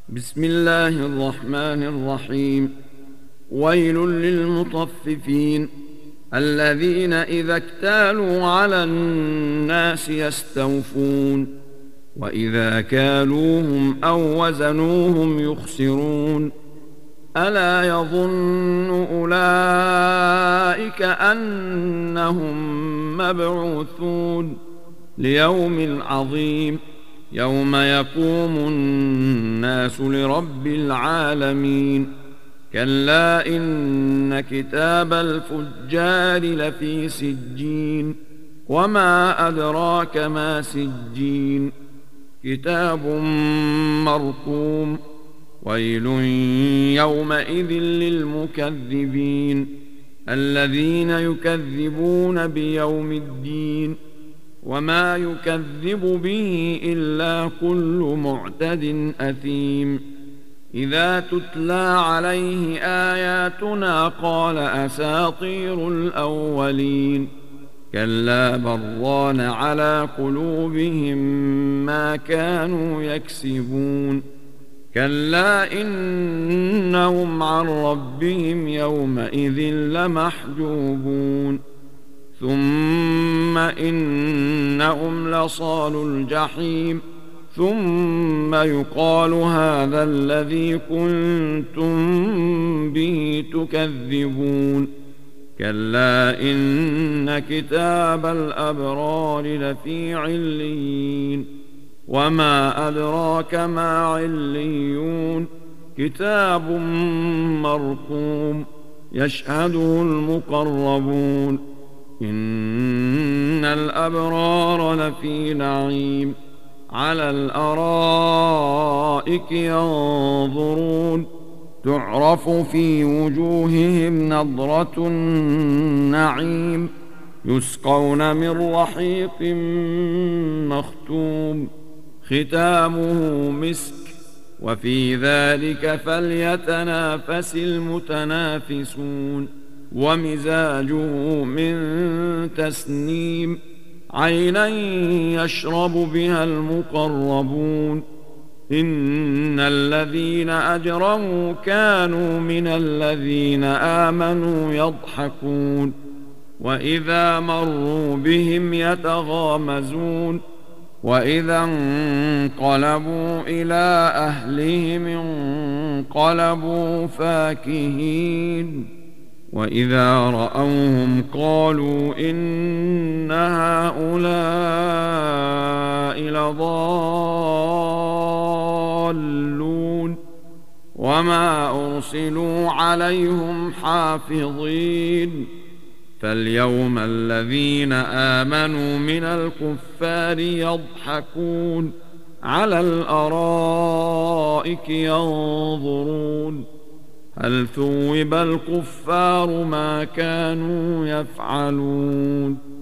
بسم الله الرحمن الرحيم. ويل للمطففين الذين إذا اكتالوا على الناس يستوفون وإذا كالوهم أو وزنوهم يخسرون. ألا يظن أولئك أنهم مبعوثون ليوم عظيم يوم يقوم الناس لرب العالمين. كلا إن كتاب الفجار لفي سجين وما أدراك ما سجين كتاب مرقوم. ويل يومئذ للمكذبين الذين يكذبون بيوم الدين وما يكذب به إلا كل معتد أثيم. إذا تتلى عليه آياتنا قال أساطير الأولين. كلا بران على قلوبهم ما كانوا يكسبون. كلا إنهم عن ربهم يومئذ لمحجوبون. ثم إنهم لصالو الجحيم ثم يقال هذا الذي كنتم به تكذبون. كلا إن كتاب الأبرار لفي عليين وما أدراك ما عليون كتاب مرقوم يشهده المقربون. إن الأبرار لفي نعيم على الأرائك ينظرون تعرف في وجوههم نضرة النعيم يسقون من رحيق مختوم ختامه مسك وفي ذلك فليتنافس المتنافسون. ومزاجه من تسنيم عينا يشرب بها المقربون. إن الذين أجرموا كانوا من الذين آمنوا يضحكون وإذا مروا بهم يتغامزون. وإذا انقلبوا إلى أهلهم انقلبوا فاكهين. وإذا رأوهم قالوا إن هؤلاء لضالون وما أرسلوا عليهم حافظين. فاليوم الذين آمنوا من الكفار يضحكون على الأرائك ينظرون هل ثوب الكفار ما كانوا يفعلون.